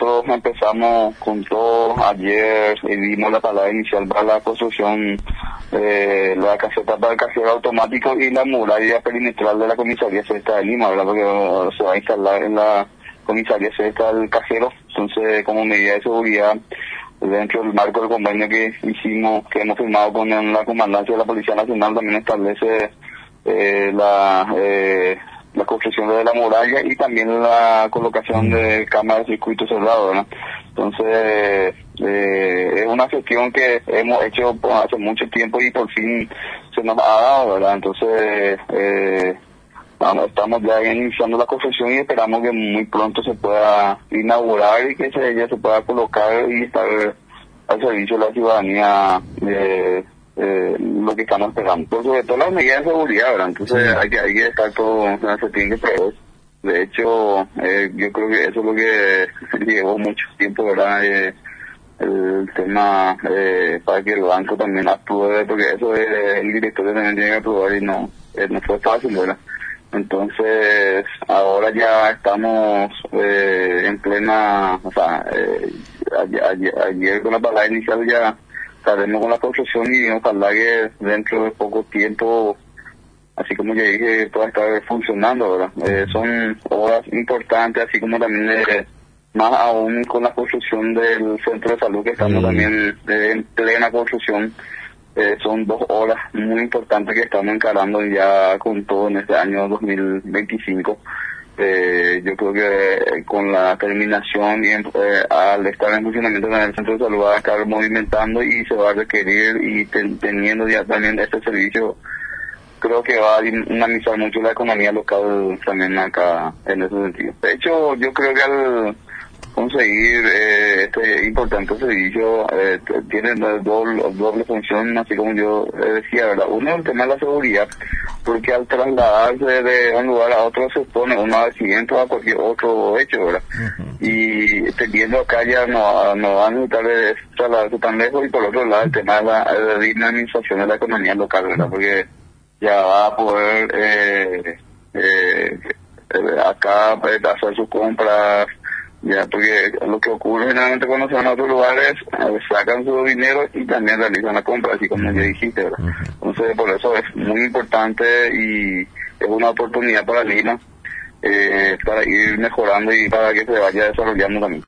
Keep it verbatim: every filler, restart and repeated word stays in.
nosotros empezamos con todo ayer, y dimos la palabra inicial para la construcción de la caseta para el cajero automático y la muralla perimetral de la comisaría sexta de Lima, ¿verdad? Porque se va a instalar en la comisaría sexta del cajero, entonces como medida de seguridad, dentro del marco del convenio que hicimos, que hemos firmado con la comandancia de la Policía Nacional, también establece eh, la eh, la construcción de la muralla y también la colocación de cámaras de circuito cerrado, ¿verdad? Entonces, eh, es una gestión que hemos hecho por hace mucho tiempo y por fin se nos ha dado, ¿verdad? Entonces, eh, vamos, estamos ya iniciando la construcción y esperamos que muy pronto se pueda inaugurar y que se, ella se pueda colocar y estar al servicio de la ciudadanía de Eh, lo que estamos esperando, por sobre todo las medidas de seguridad, ¿verdad? Entonces sí. hay que hay que estar todo, se tiene que prever. De hecho, eh, yo creo que eso es lo que llevó mucho tiempo, ¿verdad? Eh, el tema eh, para que el banco también apruebe, porque eso es, el directorio también tiene que aprobar y no, eh, no fue fácil, ¿verdad? Entonces, ahora ya estamos eh, en plena, o sea, eh, ayer, ayer, ayer con la palabra inicial ya estaremos con la construcción y ojalá que dentro de poco tiempo, así como ya dije, pueda estar funcionando, ¿verdad? Eh, son obras importantes, así como también eh, más aún con la construcción del centro de salud que estamos mm. también eh, en plena construcción. Eh, son dos obras muy importantes que estamos encarando ya con todo en este año dos mil veinticinco. Eh, yo creo que con la terminación y eh, al estar en funcionamiento en el centro de salud va a estar movimentando y se va a requerir y ten, teniendo ya también este servicio, creo que va a dinamizar mucho la economía local también acá en ese sentido. De hecho, yo creo que al conseguir eh, este importante servicio eh, tiene doble, doble función, así como yo decía, ¿verdad? Uno es el tema de la seguridad, porque al trasladarse de un lugar a otro se expone uno a accidentes o a cualquier otro hecho, ¿verdad? Uh-huh. Y teniendo acá ya no, no van a necesitar trasladarse tan lejos, y por otro lado el tema de la, de la dinamización de la economía local, ¿verdad? Porque ya va a poder eh, eh, acá hacer sus compras, ya, porque lo que ocurre generalmente cuando se van a otros lugares, eh, sacan su dinero y también realizan la compra, así como uh-huh. ya dijiste, ¿verdad? Uh-huh. Entonces, por eso es muy importante y es una oportunidad para Lima, eh, para ir mejorando y para que se vaya desarrollando también.